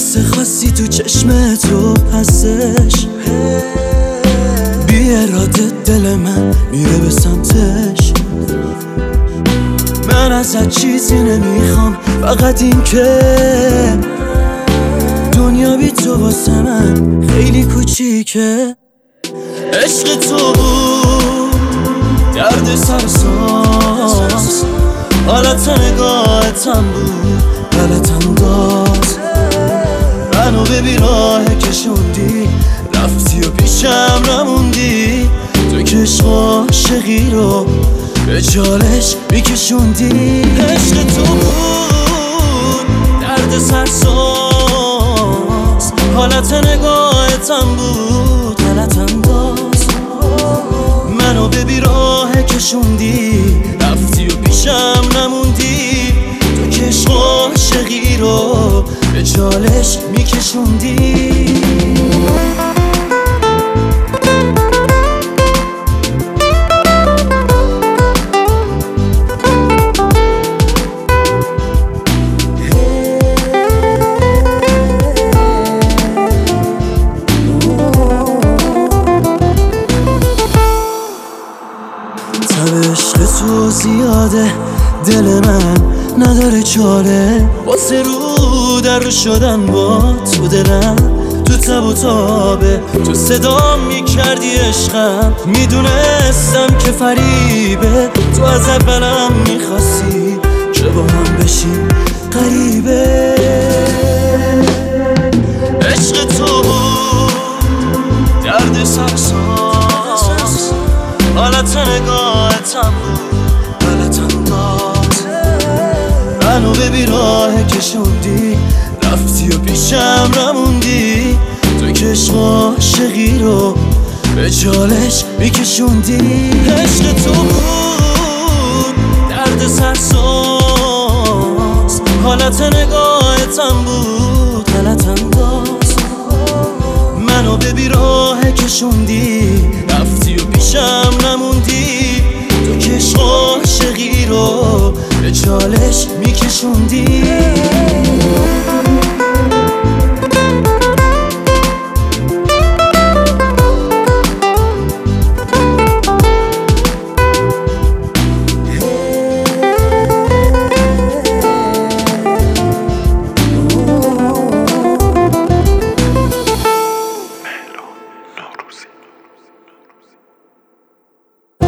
حس خاصی تو چشم تو هستش، بی اراده دل من میره به سمتش. من ازت چیزی نمیخوام، فقط این که دنیا بی تو واسه من خیلی کوچیکه. عشق تو بود درد سرساز، حالت نگاهتم بود غلط انداز. منو به بیراه کشوندی، رفتی و پیشم نموندی. تو که عشق عاشقی رو به چالش میکشوندی. عشق تو بود درد سرساز، حالت نگاهتم بود غلط انداز. منو به بیراه کشوندی، رفتی و پیشم نموندی. تو که عشق عاشقی رو به چالش میکشوندی. تب عشق تو زیاده، دل من نداره چاره. واسه رو در شدن با تو دلم تو تب و تابه. تو صدام میکردی عشقم، میدونستم که فریبه. تو از اولم میخواستی که با هم بشیم غریبه. عشق تو درد سرساز، حالت نگاهتم بود غلط انداز. منو به بیراه کشوندی، رفتی و پیشم نموندی. تو که عشق عاشقی رو به چالش میکشوندی. عشق تو بود درد سرساز، حالت نگاهتم بود غلط انداز. منو به بیراه کشوندی، رفتی و پیشم نموندی. تو که عشق عاشقی رو به چالش میکشوندی.